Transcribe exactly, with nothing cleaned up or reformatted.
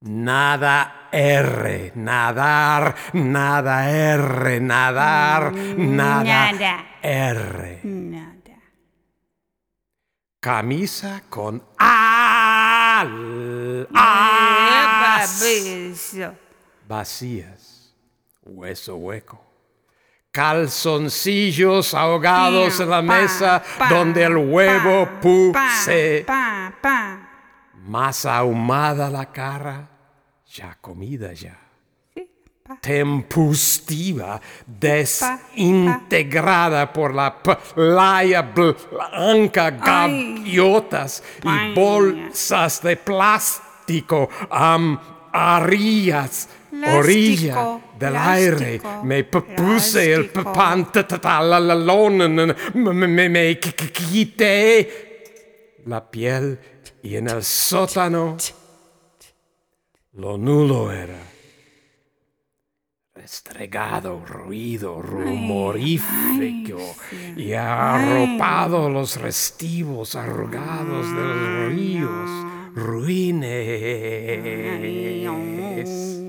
Nada R, nadar, nada R, nadar, nada, Nada. R. Nada. Camisa con al, as, Beso. vacías, hueso hueco. Calzoncillos ahogados en la Pa, mesa pa, donde el huevo pa, puse. Pa, pa, Más ahumada la cara, ya comida ya. Sí, pa. Tempustiva, desintegrada por la playa blanca, gaviotas y Ay. bolsas de plástico amarillas. Orilla Plástico, del plástico, aire, me puse el plástico. pantalón, me, me, me quité la piel y en el sótano lo nulo era. Restregado, ruido, rumorífico y arropado los restivos arrugados de los ríos, ruines.